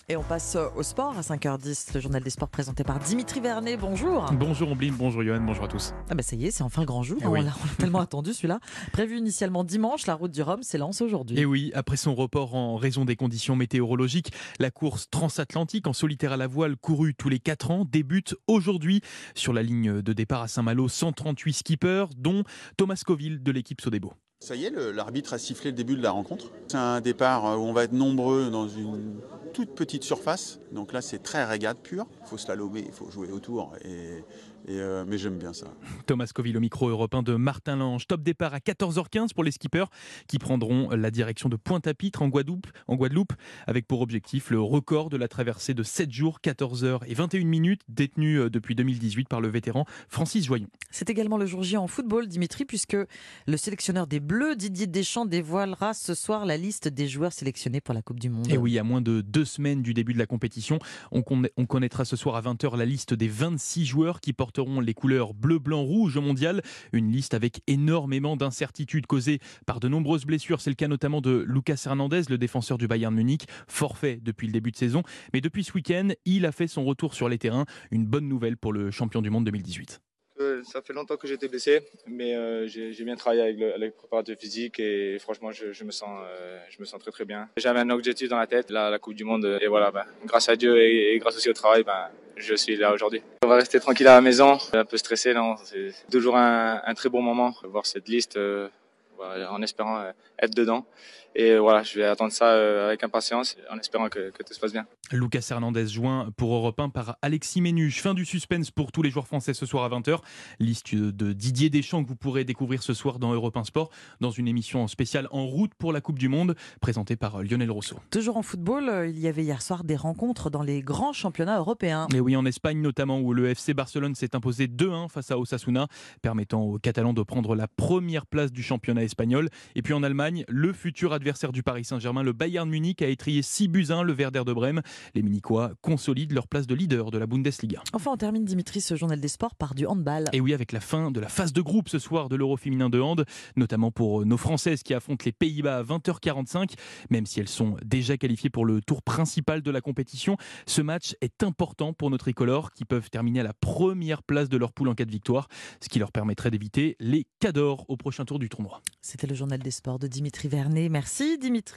Et on passe au sport à 5h10, le journal des sports présenté par Dimitri Vernet. Bonjour. Bonjour Ombline, bonjour Johan, bonjour à tous. Ah bah ça y est, c'est enfin grand jour. Oui. On l'a tellement attendu celui-là. Prévu initialement dimanche, la route du Rhum s'élance aujourd'hui. Et oui, après son report en raison des conditions météorologiques, la course transatlantique en solitaire à la voile courue tous les 4 ans débute aujourd'hui sur la ligne de départ à Saint-Malo. 138 skippers, dont Thomas Scoville de l'équipe Sodebo. Ça y est, l'arbitre a sifflé le début de la rencontre. C'est un départ où on va être nombreux dans une toute petite surface. Donc là, c'est très régate pure. Il faut slalomer, il faut jouer autour. Mais j'aime bien ça. Thomas Scoville au micro européen de Martin Lange. Top départ à 14h15 pour les skippers qui prendront la direction de Pointe-à-Pitre en Guadeloupe, avec pour objectif le record de la traversée de 7 jours, 14h21 détenu depuis 2018 par le vétéran Francis Joyon. C'est également le jour J en football, Dimitri, puisque le sélectionneur des Bleus, Didier Deschamps, dévoilera ce soir la liste des joueurs sélectionnés pour la Coupe du Monde. Et oui, à moins de 2 semaines du début de la compétition, on connaîtra ce soir à 20h la liste des 26 joueurs qui porteront les couleurs bleu, blanc, rouge au mondial. Une liste avec énormément d'incertitudes causées par de nombreuses blessures. C'est le cas notamment de Lucas Hernandez, le défenseur du Bayern Munich, forfait depuis le début de saison. Mais depuis ce week-end, il a fait son retour sur les terrains. Une bonne nouvelle pour le champion du monde 2018. Ça fait longtemps que j'étais blessé, mais j'ai bien travaillé avec le préparateur physique et franchement, je me sens très très bien. J'avais un objectif dans la tête, la Coupe du Monde, et voilà, grâce à Dieu et grâce aussi au travail, je suis là aujourd'hui. On va rester tranquille à la maison, un peu stressé, non, c'est toujours un très bon moment, voir cette liste. Voilà, en espérant être dedans. Et voilà, je vais attendre ça avec impatience, en espérant que tout se passe bien. Lucas Hernandez joint pour Europe 1 par Alexis Ménuche. Fin du suspense pour tous les joueurs français ce soir à 20h. Liste de Didier Deschamps que vous pourrez découvrir ce soir dans Europe 1 Sport, dans une émission spéciale en route pour la Coupe du Monde, présentée par Lionel Rousseau. Toujours en football, il y avait hier soir des rencontres dans les grands championnats européens. Et oui, en Espagne notamment, où le FC Barcelone s'est imposé 2-1 face à Osasuna, permettant aux Catalans de prendre la première place du championnat espagnol. Et puis en Allemagne, le futur adversaire du Paris Saint-Germain, le Bayern Munich, a étrillé 6-1 le Werder de Brême. Les Munichois consolident leur place de leader de la Bundesliga. Enfin, on termine, Dimitri, ce journal des sports par du handball. Et oui, avec la fin de la phase de groupe ce soir de l'Euro féminin de hand, notamment pour nos Françaises qui affrontent les Pays-Bas à 20h45. Même si elles sont déjà qualifiées pour le tour principal de la compétition, ce match est important pour nos tricolores qui peuvent terminer à la première place de leur poule en cas de victoire, ce qui leur permettrait d'éviter les cadors au prochain tour du tournoi. C'était le journal des sports de Dimitri Vernet. Merci Dimitri.